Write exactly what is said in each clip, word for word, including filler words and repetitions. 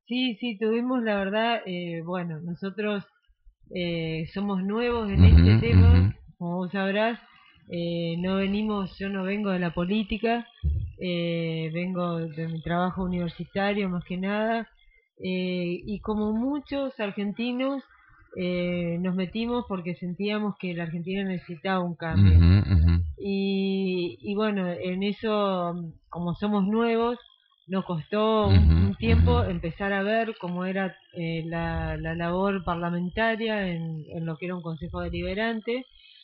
Sí, sí, tuvimos la verdad, eh, bueno, nosotros eh, somos nuevos en Ujú, este ujú, tema, como vos sabrás, eh, no venimos, yo no vengo de la política, eh, vengo de mi trabajo universitario más que nada, eh, y como muchos argentinos eh, nos metimos porque sentíamos que la Argentina necesitaba un cambio. ujú, ujú, Y, y bueno, en eso, como somos nuevos, nos costó un, ujú, un ujú, tiempo empezar a ver cómo era eh, la, la labor parlamentaria en, en lo que era un consejo deliberante,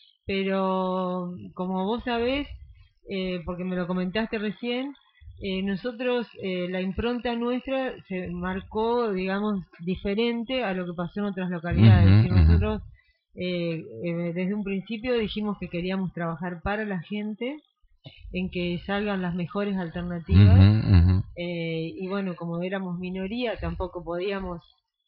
pero como vos sabés, eh, porque me lo comentaste recién, eh, nosotros, eh, la impronta nuestra se marcó, digamos, diferente a lo que pasó en otras localidades. ujú, Es decir, ujú, nosotros eh, eh, desde un principio dijimos que queríamos trabajar para la gente, en que salgan las mejores ujú, alternativas, ujú, eh, y bueno, como éramos minoría, tampoco podíamos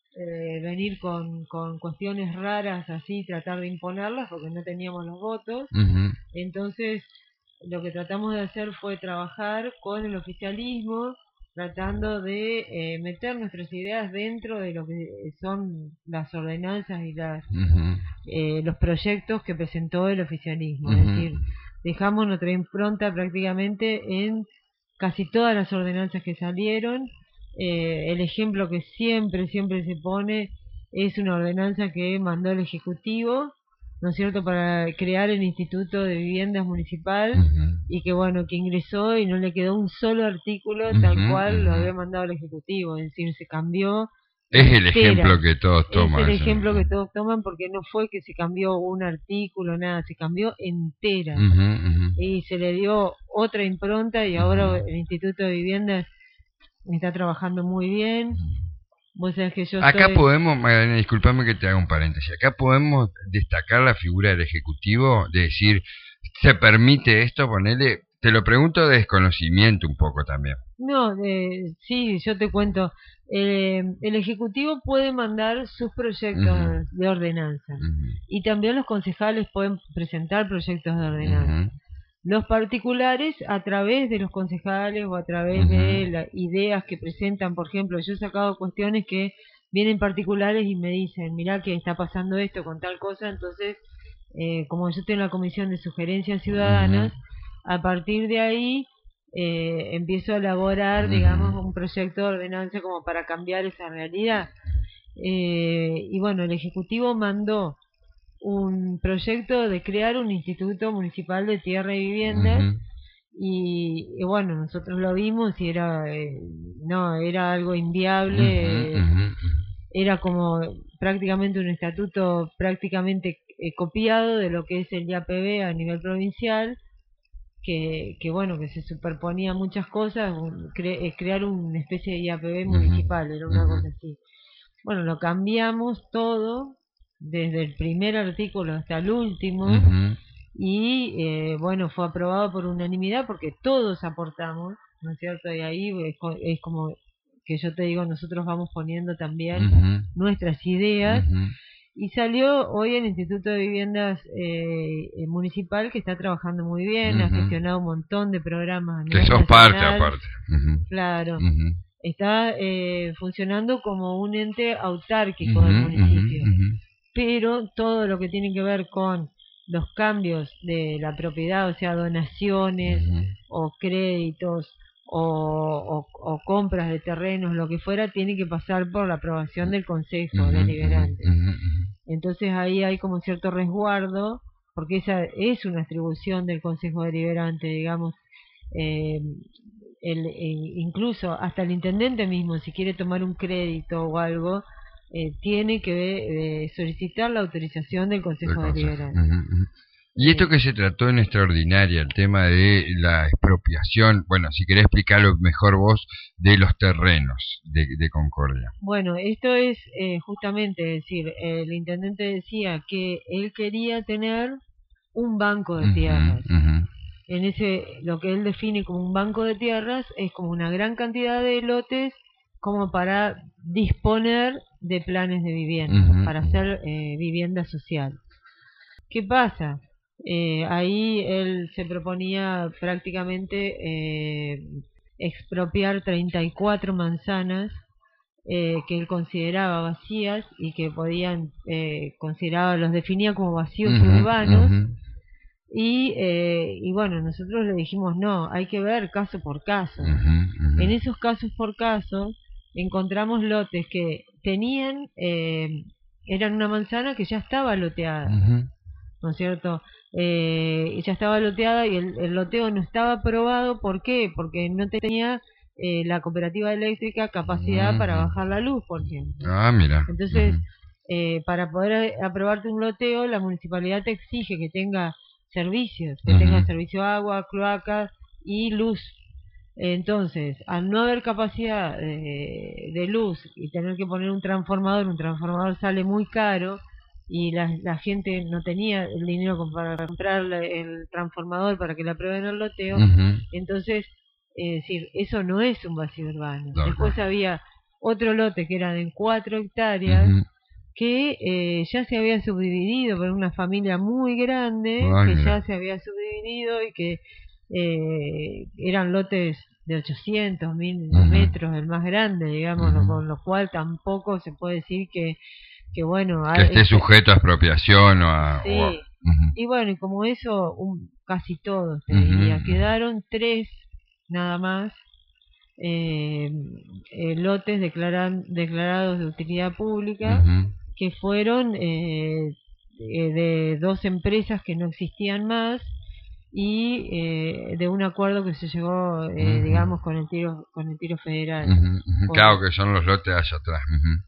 eh, venir con, con cuestiones raras así, tratar de imponerlas, porque no teníamos los votos. ujú, Entonces, lo que tratamos de hacer fue trabajar con el oficialismo, tratando de eh, meter nuestras ideas dentro de lo que son las ordenanzas y las ujú, eh, los proyectos que presentó el oficialismo. Es ujú. decir, dejamos nuestra impronta prácticamente en casi todas las ordenanzas que salieron. Eh, el ejemplo que siempre, siempre se pone es una ordenanza que mandó el Ejecutivo, ¿no es cierto?, para crear el Instituto de Viviendas Municipal, Ujú, y que bueno, que ingresó y no le quedó un solo artículo tal ujú, cual lo ujú. había mandado el Ejecutivo. Es decir, se cambió Es el entera. ejemplo que todos Es el toman, sí. ejemplo que todos toman, porque no fue que se cambió un artículo, nada, se cambió entera Ujú, ujú, y se le dio otra impronta, y ujú. ahora el Instituto de Viviendas está trabajando muy bien. Vos sabés que yo Acá estoy... podemos, Magdalena, disculpame que te haga un paréntesis, acá podemos destacar la figura del Ejecutivo, de decir, ¿se permite esto? Ponerle, te lo pregunto de desconocimiento un poco también. No, eh, sí, yo te cuento. Eh, el Ejecutivo puede mandar sus Ujú, proyectos de ordenanza, ujú, y también los concejales pueden presentar proyectos de ujú, ordenanza. Los particulares, a través de los concejales o a través ujú, de las ideas que presentan, por ejemplo, yo he sacado cuestiones que vienen particulares y me dicen, mirá que está pasando esto con tal cosa. Entonces, eh, como yo tengo la comisión de sugerencias ujú, ciudadanas, a partir de ahí eh, empiezo a elaborar, digamos, ujú. un proyecto de ordenanza como para cambiar esa realidad. Eh, y bueno, el Ejecutivo mandó un proyecto de crear un instituto municipal de tierra y Ujú, viviendas, y, y bueno, nosotros lo vimos y era eh, no, era algo ujú, inviable. Eh, ujú, era como prácticamente un estatuto prácticamente eh, copiado de lo que es el I A P B a nivel provincial, que, que bueno, que se superponía muchas cosas, un- cre- eh, crear una especie de I A P B ujú, municipal, era una ujú, cosa así. Bueno, lo cambiamos todo, desde el primer artículo hasta el último, ujú, y eh, bueno, fue aprobado por unanimidad porque todos aportamos, ¿no es cierto? Y ahí es, co- es como que yo te digo, nosotros vamos poniendo también ujú, nuestras ideas, ujú. y salió hoy el Instituto de Viviendas eh, eh, Municipal, que está trabajando muy bien, ha Ujú. gestionado un montón de programas a Que nivel sos parte nacional, aparte. Ujú, claro, ujú, está eh, funcionando como un ente autárquico del ujú, ujú, municipio, ujú, pero todo lo que tiene que ver con los cambios de la propiedad, o sea, donaciones ujú, o créditos o, o- o compras de terrenos, lo que fuera, tiene que pasar por la aprobación del Consejo ujú, ujú, Deliberante. ujú, ujú. Entonces ahí hay como cierto resguardo, porque esa es una atribución del Consejo Deliberante, digamos. eh, el, eh, Incluso hasta el intendente mismo, si quiere tomar un crédito o algo, eh, tiene que eh, solicitar la autorización del Del Consejo consejo. Deliberante. Ujú, ujú. Y esto Eh, que se trató en extraordinaria, el tema de la expropiación, bueno, si querés explicarlo mejor vos, de los terrenos de, de Concordia. bueno, esto es eh, justamente decir, el intendente decía que él quería tener un banco de Ujú, tierras. ujú, En ese, lo que él define como un banco de tierras es como una gran cantidad de lotes como para disponer de planes de vivienda, ujú, para hacer eh, vivienda social. ¿Qué pasa? Eh, ahí él se proponía prácticamente eh, expropiar treinta y cuatro manzanas eh, que él consideraba vacías y que podían, eh, consideraba, los definía como vacíos uh-huh, urbanos. Uh-huh. Y, eh, y bueno, nosotros le dijimos no, hay que ver caso por caso. Uh-huh, uh-huh. En esos casos por caso encontramos lotes que tenían, eh, eran una manzana que ya estaba loteada, uh-huh. ¿no es cierto? Eh, ya estaba loteada y el, el loteo no estaba aprobado. ¿Por qué? Porque no tenía eh, la cooperativa eléctrica capacidad uh-huh. para bajar la luz, por ejemplo. Ah, mira. Entonces, uh-huh. eh, para poder aprobarte un loteo, la municipalidad te exige que tenga servicios, que uh-huh. tenga servicio de agua, cloacas y luz. Entonces, al no haber capacidad de, de luz y tener que poner un transformador, un transformador sale muy caro y la, la gente no tenía el dinero para comprar el transformador para que le aprueben el loteo, uh-huh. entonces, es decir, eso no es un vacío urbano. No, Después no. había otro lote que era de cuatro hectáreas, uh-huh. que eh, ya se había subdividido por una familia muy grande, Ay, que mira. ya se había subdividido y que eh, eran lotes de ochocientos, mil uh-huh. metros, el más grande, digamos, uh-huh. con lo cual tampoco se puede decir que, que bueno... Que esté es, sujeto a expropiación o a... Sí, o a... Uh-huh. Y bueno, y como eso, un, casi todos, te uh-huh. diría, quedaron tres nada más, eh, eh, lotes declaran, declarados de utilidad pública, uh-huh. que fueron eh, de dos empresas que no existían más y eh, de un acuerdo que se llegó, eh, uh-huh. digamos, con el tiro con el tiro federal. Uh-huh. Uh-huh. Claro, que son los lotes allá atrás. Uh-huh.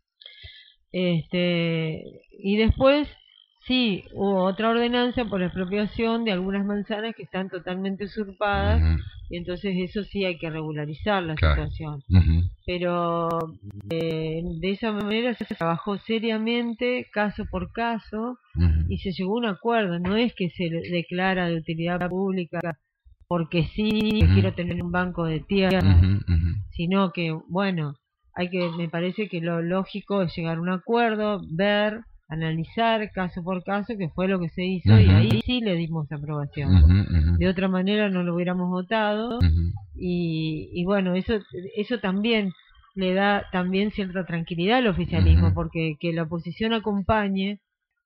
Este, y después, sí, hubo otra ordenanza por expropiación de algunas manzanas que están totalmente usurpadas, uh-huh. y entonces eso sí hay que regularizar la claro. situación. Uh-huh. Pero eh, de esa manera se trabajó seriamente, caso por caso, uh-huh. y se llegó a un acuerdo. No es que se declara de utilidad pública porque sí, uh-huh. quiero tener un banco de tierra, uh-huh. Uh-huh. sino que, bueno, hay que, me parece que lo lógico es llegar a un acuerdo, ver, analizar caso por caso, que fue lo que se hizo, uh-huh. y ahí sí le dimos aprobación. Uh-huh, uh-huh. De otra manera no lo hubiéramos votado, uh-huh. y, y bueno, eso eso también le da también cierta tranquilidad al oficialismo, uh-huh. porque que la oposición acompañe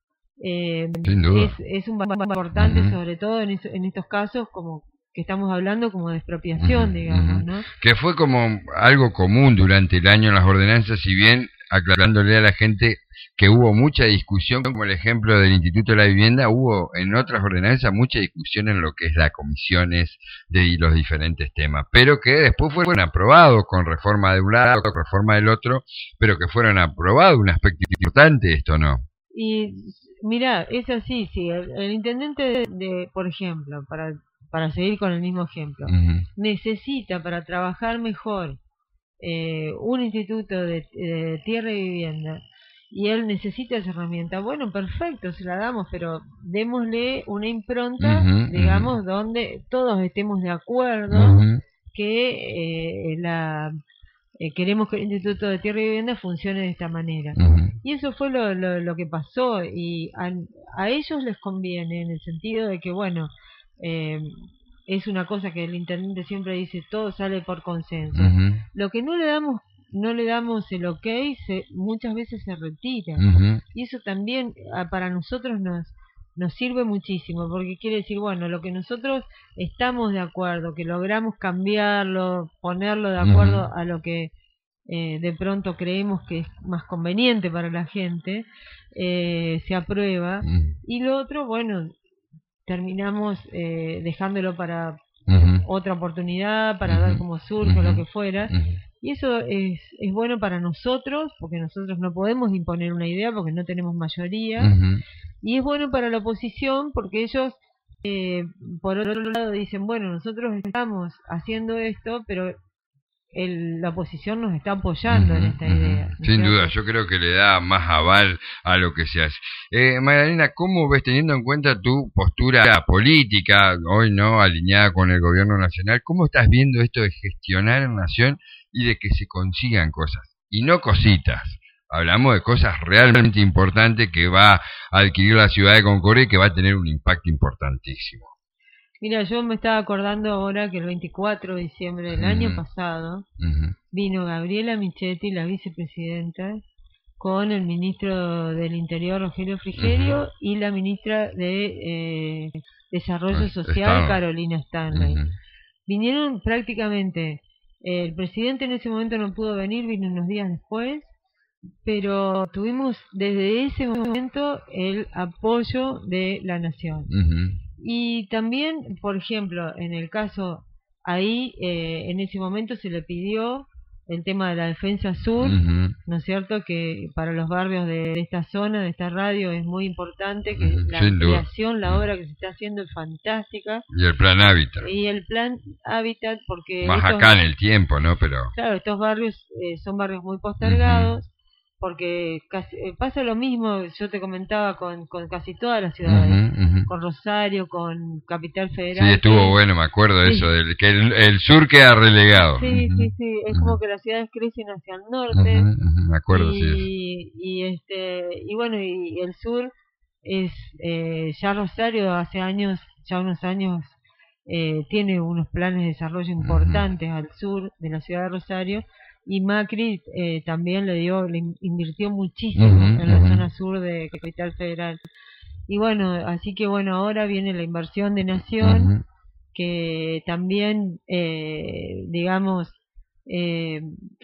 eh, es, es un valor importante, uh-huh. sobre todo en, eso, en estos casos como que estamos hablando como de expropiación, uh-huh. digamos, ¿no? Que fue como algo común durante el año en las ordenanzas, si bien aclarándole a la gente que hubo mucha discusión, como el ejemplo del Instituto de la Vivienda, hubo en otras ordenanzas mucha discusión en lo que es las comisiones de los diferentes temas, pero que después fueron aprobados con reforma de un lado, con reforma del otro, pero que fueron aprobados, un aspecto importante esto, ¿no? Y mira, es así, sí, el, el intendente de, de, por ejemplo, para, para seguir con el mismo ejemplo, uh-huh. necesita para trabajar mejor eh, un instituto de, de tierra y vivienda, y él necesita esa herramienta. Bueno, perfecto, se la damos, pero démosle una impronta, uh-huh, digamos, uh-huh. donde todos estemos de acuerdo uh-huh. que eh, la eh, queremos que el Instituto de Tierra y Vivienda funcione de esta manera. Uh-huh. Y eso fue lo, lo, lo que pasó, y a, a ellos les conviene, en el sentido de que, bueno, eh, es una cosa que el intendente siempre dice, todo sale por consenso. Uh-huh. Lo que no le damos no le damos el ok, se, muchas veces se retira. Uh-huh. Y eso también a, para nosotros nos, nos sirve muchísimo, porque quiere decir, bueno, lo que nosotros estamos de acuerdo, que logramos cambiarlo, ponerlo de acuerdo uh-huh. a lo que eh, de pronto creemos que es más conveniente para la gente, eh, se aprueba. Uh-huh. Y lo otro, bueno, terminamos eh, dejándolo para uh-huh. otra oportunidad, para uh-huh. ver cómo surge, uh-huh. lo que fuera. Uh-huh. Y eso es, es bueno para nosotros, porque nosotros no podemos imponer una idea, porque no tenemos mayoría. Uh-huh. Y es bueno para la oposición, porque ellos, eh, por otro lado, dicen, bueno, nosotros estamos haciendo esto, pero el, la oposición nos está apoyando uh-huh. en esta idea. ¿No? Sin duda, yo creo que le da más aval a lo que se hace. Eh, Magdalena, ¿cómo ves, teniendo en cuenta tu postura política, hoy no alineada con el gobierno nacional, cómo estás viendo esto de gestionar en nación y de que se consigan cosas, y no cositas? Hablamos de cosas realmente importantes que va a adquirir la ciudad de Concordia y que va a tener un impacto importantísimo. Mira, yo me estaba acordando ahora que el veinticuatro de diciembre del Uh año -huh. pasado Uh -huh. vino Gabriela Michetti, la vicepresidenta, con el ministro del Interior, Rogelio Frigerio, uh -huh. y la ministra de eh, Desarrollo pues, Social, Stanley. Carolina Stanley. Uh -huh. Vinieron prácticamente, eh, el presidente en ese momento no pudo venir, vino unos días después, pero tuvimos desde ese momento el apoyo de la nación. Uh -huh. Y también, por ejemplo, en el caso, ahí eh, en ese momento se le pidió el tema de la defensa sur, uh -huh. ¿no es cierto? Que para los barrios de, de esta zona, de esta radio, es muy importante, que uh -huh. la Sin ampliación, duda. La obra que se está haciendo es fantástica. Y el plan Hábitat. Y el plan Hábitat, porque... Más estos, acá en el tiempo, ¿no? Pero... Claro, estos barrios eh, son barrios muy postergados. Uh -huh. Porque casi, eh, pasa lo mismo, yo te comentaba, con, con casi todas las ciudades, uh -huh, uh -huh. con Rosario, con Capital Federal. Sí, estuvo que, bueno, me acuerdo de sí. eso, del, que el, el sur queda relegado. Sí, uh -huh. sí, sí, es uh -huh. como que las ciudades crecen hacia el norte. Uh -huh, uh -huh. Me acuerdo, y, sí. Y, este, y bueno, y el sur es, eh, ya Rosario hace años, ya unos años, eh, tiene unos planes de desarrollo importantes uh -huh. al sur de la ciudad de Rosario. Y Macri eh, también le dio, le invirtió muchísimo uh -huh, en la uh -huh. zona sur de Capital Federal. Y bueno, así que bueno, ahora viene la inversión de Nación, uh -huh. que también, eh, digamos, eh,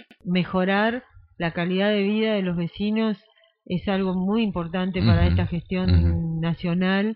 mejorar la calidad de vida de los vecinos es algo muy importante uh -huh. para esta gestión uh -huh. nacional.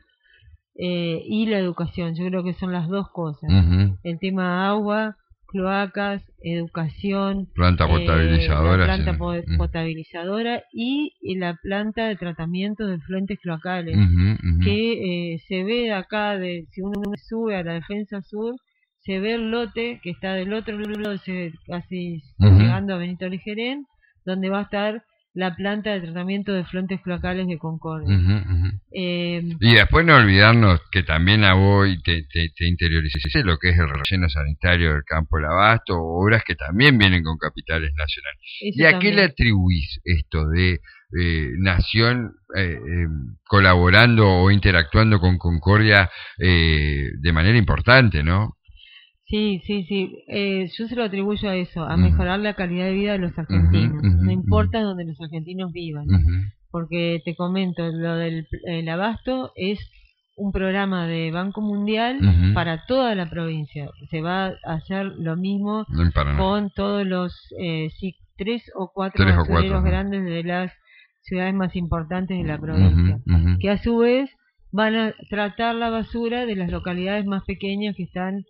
Eh, y la educación, yo creo que son las dos cosas. Uh -huh. El tema agua, cloacas, educación, planta potabilizadora, eh, la planta sí. po uh-huh. potabilizadora y, y la planta de tratamiento de fluentes cloacales, uh-huh, uh-huh. que eh, se ve acá, de si uno sube a la defensa sur, se ve el lote que está del otro lado, casi uh-huh. llegando a Benito Legerén, donde va a estar la planta de tratamiento de fluentes cloacales de Concordia. Uh-huh, uh-huh. eh, y después no olvidarnos que también a vos te, te, te interiorices lo que es el relleno sanitario del Campo del Abasto, obras que también vienen con capitales nacionales. ¿Y a también. qué le atribuís esto de eh, Nación eh, eh, colaborando o interactuando con Concordia eh, de manera importante, no? Sí, sí, sí. Eh, yo se lo atribuyo a eso, a uh-huh. mejorar la calidad de vida de los argentinos. Uh-huh, uh-huh, no importa uh-huh. donde los argentinos vivan. Uh-huh. Porque te comento, lo del el abasto es un programa de Banco Mundial uh-huh. para toda la provincia. Se va a hacer lo mismo no con todos los eh, sí, tres o cuatro basureros grandes de las ciudades más importantes de la provincia. Uh-huh, uh-huh. Que a su vez van a tratar la basura de las localidades más pequeñas que están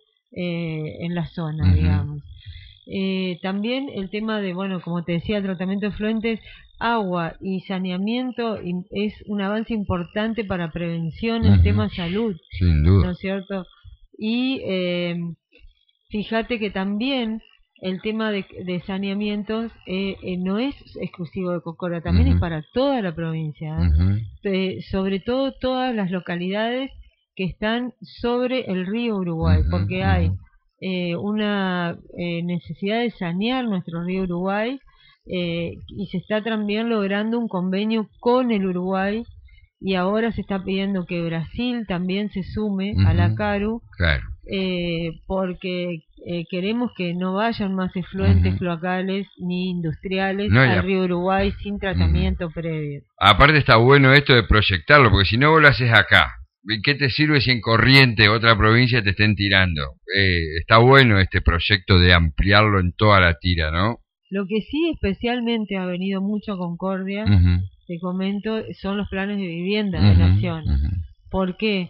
Eh, en la zona, uh-huh. digamos. Eh, también el tema de, bueno, como te decía, el tratamiento de fluentes, agua y saneamiento es un avance importante para prevención en uh-huh. tema salud, sin duda, ¿no es cierto? Y eh, fíjate que también el tema de, de saneamientos eh, eh, no es exclusivo de Concordia, también uh-huh. es para toda la provincia, ¿eh? Uh-huh. eh, sobre todo todas las localidades que están sobre el río Uruguay, uh-huh, porque uh-huh. hay eh, una eh, necesidad de sanear nuestro río Uruguay eh, y se está también logrando un convenio con el Uruguay y ahora se está pidiendo que Brasil también se sume uh-huh. a la CARU, claro. eh, porque eh, queremos que no vayan más efluentes uh-huh. cloacales ni industriales no, al río Uruguay sin tratamiento uh-huh. previo. Aparte está bueno esto de proyectarlo, porque si no vos lo haces acá, ¿qué te sirve si en Corrientes, otra provincia, te estén tirando? Eh, está bueno este proyecto de ampliarlo en toda la tira, ¿no? Lo que sí especialmente ha venido mucho a Concordia, uh-huh. te comento, son los planes de vivienda uh-huh. de Nación. Uh-huh. ¿Por qué?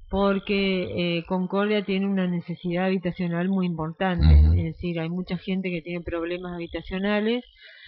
Porque eh, Concordia tiene una necesidad habitacional muy importante, uh-huh. es decir, hay mucha gente que tiene problemas habitacionales.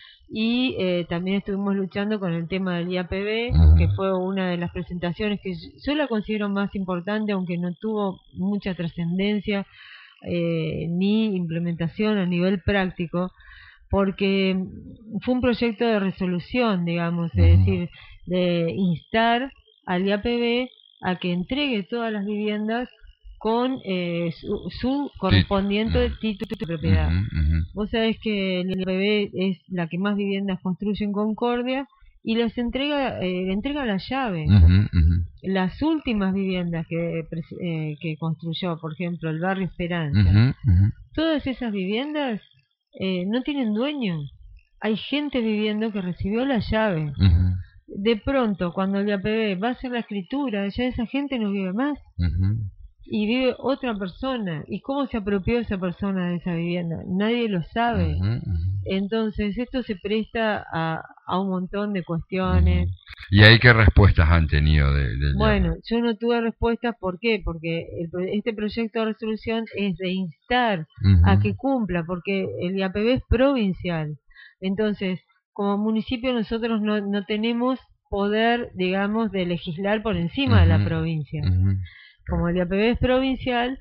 Y eh, también estuvimos luchando con el tema del I A P B, uh-huh. que fue una de las presentaciones que yo la considero más importante, aunque no tuvo mucha trascendencia eh, ni implementación a nivel práctico, porque fue un proyecto de resolución, digamos, uh-huh. es decir, de instar al I A P B a que entregue todas las viviendas con eh, su, su correspondiente sí. título de propiedad. Uh-huh, uh-huh. Vos sabés que el I A P B es la que más viviendas construye en Concordia y les entrega, eh, le entrega la llave. Uh-huh, uh-huh. Las últimas viviendas que, eh, que construyó, por ejemplo, el barrio Esperanza, Uh-huh, uh-huh. todas esas viviendas eh, no tienen dueño. Hay gente viviendo que recibió la llave. Uh-huh. De pronto, cuando el I A P B va a hacer la escritura, ya esa gente no vive más. Uh-huh. Y vive otra persona. ¿Y cómo se apropió esa persona de esa vivienda? Nadie lo sabe. Uh-huh, uh-huh. Entonces, esto se presta a, a un montón de cuestiones. Uh-huh. ¿Y ahí qué respuestas han tenido de, de Bueno, yo no tuve respuestas. ¿Por qué? Porque el, este proyecto de resolución es de instar uh-huh. a que cumpla, porque el I A P B es provincial. Entonces, como municipio nosotros no, no tenemos poder, digamos, de legislar por encima uh-huh. de la provincia. Uh-huh. Como el I A P B es provincial,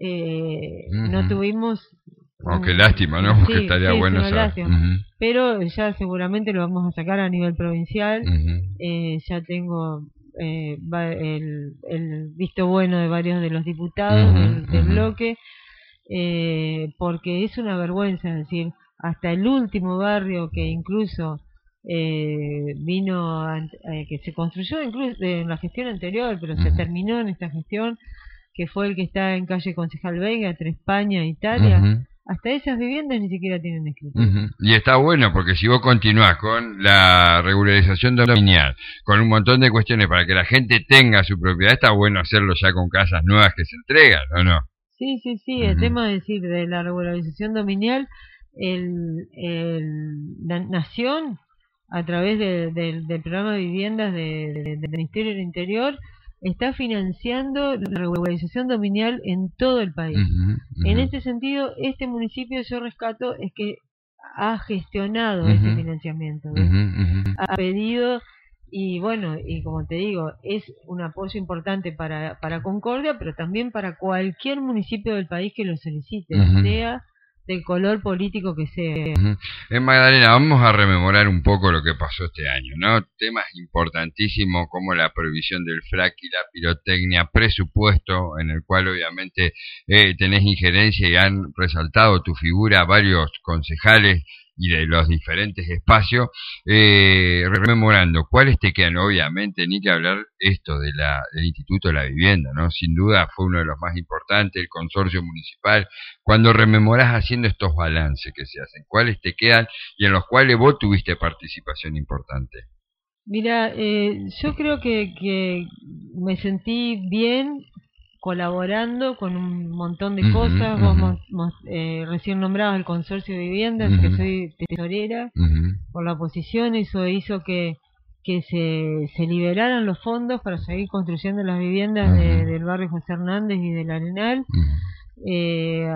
eh, uh-huh. no tuvimos... Oh, qué lástima, ¿no? Porque sí, estaría sí, bueno saber. Uh-huh. Pero ya seguramente lo vamos a sacar a nivel provincial. Uh-huh. Eh, ya tengo eh, el, el visto bueno de varios de los diputados uh-huh. del, del uh-huh. bloque, eh, porque es una vergüenza, es decir, hasta el último barrio que incluso eh, vino, a, eh, que se construyó incluso en la gestión anterior, pero uh-huh. se terminó en esta gestión, que fue el que está en calle Concejal Veiga, entre España e Italia. Uh-huh. Hasta esas viviendas ni siquiera tienen escritura. Uh-huh. Y está bueno, porque si vos continuás con la regularización dominial, con un montón de cuestiones para que la gente tenga su propiedad, está bueno hacerlo ya con casas nuevas que se entregan, ¿o no? Sí, sí, sí. Uh-huh. El tema es decir, de la regularización dominial, el, el, la Nación, a través de, de, del programa de viviendas de, de, del Ministerio del Interior, está financiando la regularización dominial en todo el país. Uh-huh, uh-huh. En este sentido, este municipio, yo rescato, es que ha gestionado uh-huh. ese financiamiento. Uh-huh, uh-huh. Ha pedido, y bueno, y como te digo, es un apoyo importante para, para Concordia, pero también para cualquier municipio del país que lo solicite, uh-huh. sea del color político que sea. Uh-huh. Eh, Magdalena, vamos a rememorar un poco lo que pasó este año, ¿no? Temas importantísimos como la prohibición del frac y la pirotecnia, presupuesto en el cual obviamente eh, tenés injerencia y han resaltado tu figura varios concejales y de los diferentes espacios, eh, rememorando cuáles te quedan. Obviamente ni que hablar esto de la, del Instituto de la Vivienda, ¿no? Sin duda fue uno de los más importantes, el consorcio municipal. Cuando rememoras haciendo estos balances que se hacen, ¿cuáles te quedan y en los cuales vos tuviste participación importante? Mira, eh, yo creo que, que me sentí bien colaborando con un montón de uh-huh, cosas. Uh-huh. Vos mos, eh, recién nombrabas el consorcio de viviendas, uh-huh. que soy tesorera uh-huh. por la oposición. Eso hizo que, que se, se liberaran los fondos para seguir construyendo las viviendas uh-huh. de, del barrio José Hernández y del Arenal. Uh-huh. eh,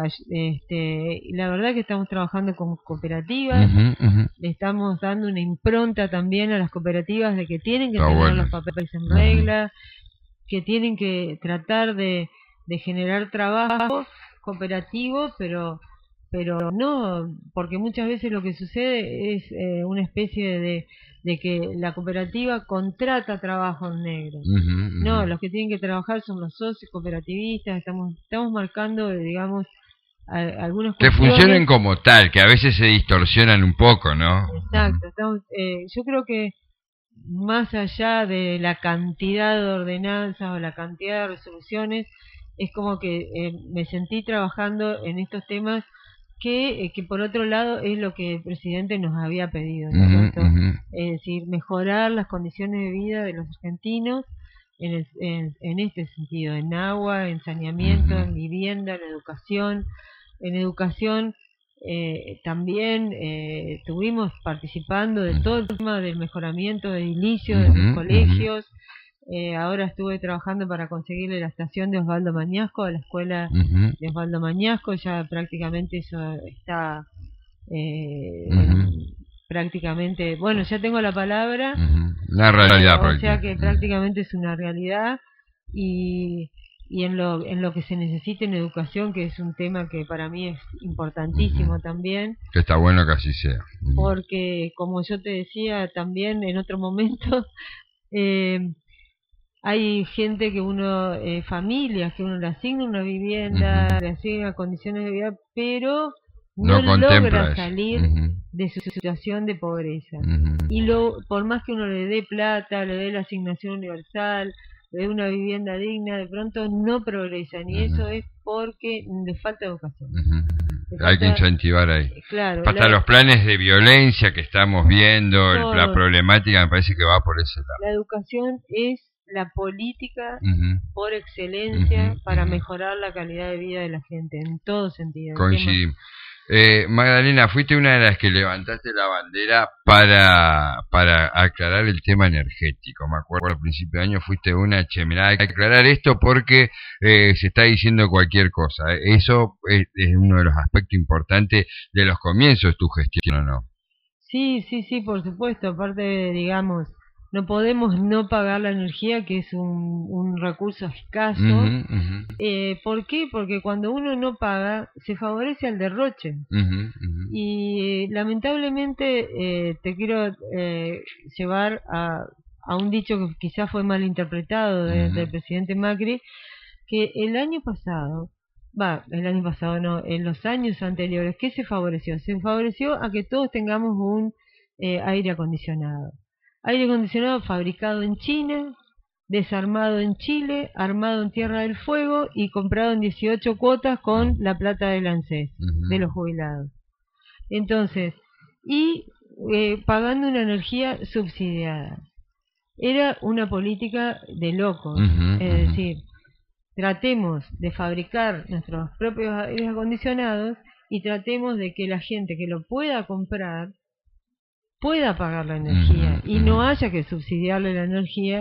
este, la verdad que estamos trabajando con cooperativas, uh-huh, uh-huh. le estamos dando una impronta también a las cooperativas de que tienen que Está tener bueno. los papeles en regla, uh-huh. que tienen que tratar de, de generar trabajo cooperativo, pero pero no, porque muchas veces lo que sucede es eh, una especie de, de que la cooperativa contrata trabajo en negro. Uh-huh, uh-huh. No, los que tienen que trabajar son los socios cooperativistas. Estamos estamos marcando, digamos, a, algunos que funcionen como tal, que a veces se distorsionan un poco, ¿no? Exacto. Estamos, eh, yo creo que más allá de la cantidad de ordenanzas o la cantidad de resoluciones, es como que eh, me sentí trabajando en estos temas que, eh, que por otro lado es lo que el presidente nos había pedido, ¿no? Uh-huh, uh-huh. Es decir, mejorar las condiciones de vida de los argentinos en, el, en, en este sentido, en agua, en saneamiento, uh-huh. en vivienda, en educación. En educación eh, también eh, estuvimos participando de todo el tema del mejoramiento de edilicios, uh-huh, de los colegios. Uh-huh. Eh, ahora estuve trabajando para conseguirle la estación de Osvaldo Mañasco, a la escuela uh-huh. de Osvaldo Mañasco. Ya prácticamente eso está eh, uh-huh. prácticamente, bueno, ya tengo la palabra, uh-huh. la realidad, eh, o sea que prácticamente es una realidad. Y, y en lo en lo que se necesite en educación, que es un tema que para mí es importantísimo uh-huh. también, que está bueno que así sea, uh-huh. porque como yo te decía también en otro momento, eh, hay gente que uno, eh, familias que uno le asigna una vivienda, uh-huh. le asigna condiciones de vida, pero no, no logra salir uh-huh. de su situación de pobreza. Uh-huh. Y lo por más que uno le dé plata, le dé la asignación universal, le dé una vivienda digna, de pronto no progresan. Y uh-huh. eso es porque le falta educación. Uh-huh. Le Hay falta, que incentivar ahí. Claro, Hasta la, los planes de violencia que estamos viendo, todo, la problemática me parece que va por ese lado. La educación es la política uh-huh. por excelencia uh-huh. para uh-huh. mejorar la calidad de vida de la gente, en todo sentido. Coincidimos. Eh, Magdalena, fuiste una de las que levantaste la bandera para para aclarar el tema energético. Me acuerdo al principio de año fuiste una, che, mirá, hay que aclarar esto porque eh, se está diciendo cualquier cosa. Eso es, es uno de los aspectos importantes de los comienzos de tu gestión, ¿o no? Sí, sí, sí, por supuesto. Aparte, digamos, no podemos no pagar la energía, que es un, un recurso escaso. Uh-huh, uh-huh. Eh, ¿Por qué? Porque cuando uno no paga, se favorece al derroche. Uh-huh, uh-huh. Y eh, lamentablemente eh, te quiero eh, llevar a, a un dicho que quizás fue mal interpretado de, uh-huh. del presidente Macri, que el año pasado, va, el año pasado no, en los años anteriores, ¿qué se favoreció? Se favoreció a que todos tengamos un eh, aire acondicionado. Aire acondicionado fabricado en China, desarmado en Chile, armado en Tierra del Fuego y comprado en dieciocho cuotas con la plata del ANSES, uh-huh. de los jubilados. Entonces, y eh, pagando una energía subsidiada. Era una política de locos, uh-huh, es uh-huh. decir, tratemos de fabricar nuestros propios aires acondicionados y tratemos de que la gente que lo pueda comprar pueda pagar la energía uh-huh, y no haya que subsidiarle la energía,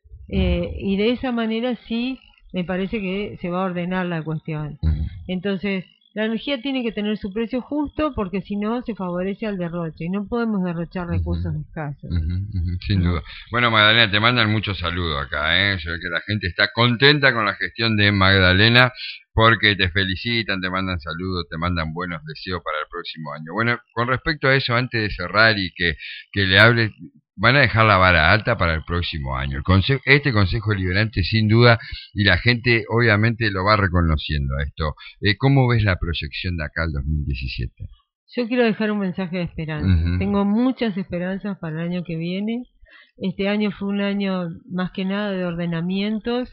eh, y de esa manera sí me parece que se va a ordenar la cuestión. Uh-huh. Entonces, la energía tiene que tener su precio justo porque si no se favorece al derroche y no podemos derrochar recursos uh-huh. escasos. Uh-huh, uh-huh, sin duda. Bueno, Magdalena, te mandan muchos saludos acá, ¿eh? Yo veo que la gente está contenta con la gestión de Magdalena porque te felicitan, te mandan saludos, te mandan buenos deseos para el próximo año. Bueno, con respecto a eso, antes de cerrar y que, que le hables, van a dejar la vara alta para el próximo año. El consejo, este Consejo Deliberante, sin duda, y la gente obviamente lo va reconociendo a esto. Eh, ¿Cómo ves la proyección de acá al dos mil diecisiete? Yo quiero dejar un mensaje de esperanza. Uh-huh. Tengo muchas esperanzas para el año que viene. Este año fue un año más que nada de ordenamientos,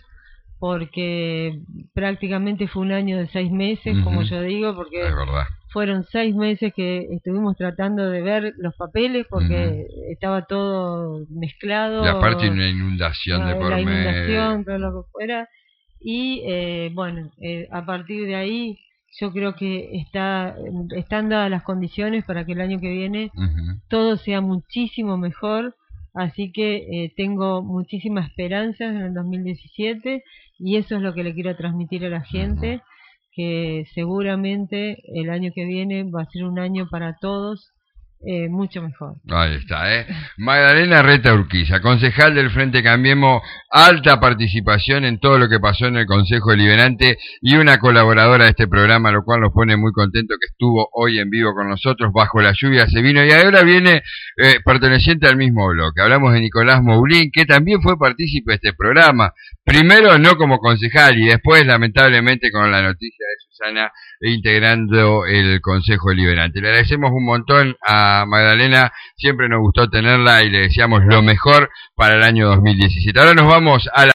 porque prácticamente fue un año de seis meses, uh-huh. como yo digo, porque es verdad. Fueron seis meses que estuvimos tratando de ver los papeles porque uh-huh. estaba todo mezclado. Y aparte una inundación no, de por la medio. inundación, todo lo que fuera. Y eh, bueno, eh, a partir de ahí yo creo que está están dadas las condiciones para que el año que viene uh-huh. todo sea muchísimo mejor. Así que eh, tengo muchísimas esperanzas en el dos mil diecisiete y eso es lo que le quiero transmitir a la gente, uh-huh. que seguramente el año que viene va a ser un año para todos eh, mucho mejor. Ahí está, ¿eh? Magdalena Reta Urquiza, concejal del Frente Cambiemos, alta participación en todo lo que pasó en el Consejo Deliberante y una colaboradora de este programa, lo cual nos pone muy contento que estuvo hoy en vivo con nosotros, bajo la lluvia se vino y ahora viene eh, perteneciente al mismo bloque. Hablamos de Nicolás Moulin, que también fue partícipe de este programa, primero no como concejal y después lamentablemente con la noticia de Susana integrando el Consejo Deliberante. Le agradecemos un montón a Magdalena, siempre nos gustó tenerla y le deseamos lo mejor para el año dos mil diecisiete. Ahora nos vamos a la